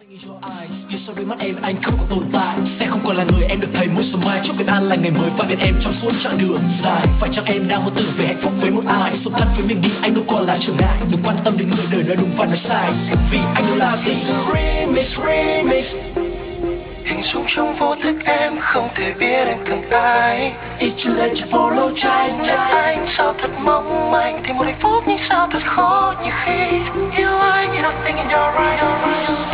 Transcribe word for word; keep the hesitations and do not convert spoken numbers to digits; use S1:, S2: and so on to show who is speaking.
S1: cho ai vì sau đôi mắt em anh không còn tồn tại, sẽ không còn là người em được thấy mỗi sớm mai. Chúc bình an là ngày mới và bên em trong suốt chặng đường dài. Phải chăng em đang muốn tự về hạnh phúc với một ai, sống thật với mình đi, anh đâu còn là trở ngại. Đừng quan tâm đến người đời nói đúng và nói sai, vì anh đâu là gì.
S2: Remix, remix, hình dung trong vô thức em không thể biết em cần ai.
S1: Ít chỉ lên chỉ follow trái
S2: Để anh sao thật mong manh thì một hạnh phúc nhưng sao thật khó như khi yêu anh. You're nothing in your right, your right.